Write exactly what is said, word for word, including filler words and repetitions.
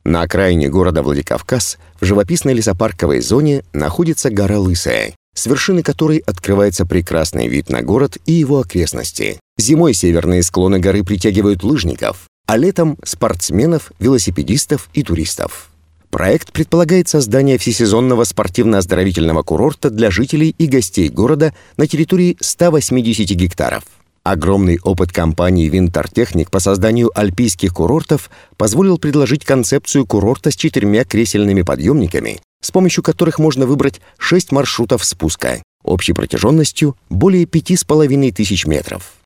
На окраине города Владикавказ, в живописной лесопарковой зоне, находится гора Лысая, с вершины которой открывается прекрасный вид на город и его окрестности. Зимой северные склоны горы притягивают лыжников, а летом — спортсменов, велосипедистов и туристов. Проект предполагает создание всесезонного спортивно-оздоровительного курорта для жителей и гостей города на территории ста восьмидесяти гектаров. Огромный опыт компании «Винтартехник» по созданию альпийских курортов позволил предложить концепцию курорта с четырьмя кресельными подъемниками, с помощью которых можно выбрать шесть маршрутов спуска, общей протяженностью более пяти с половиной тысяч метров.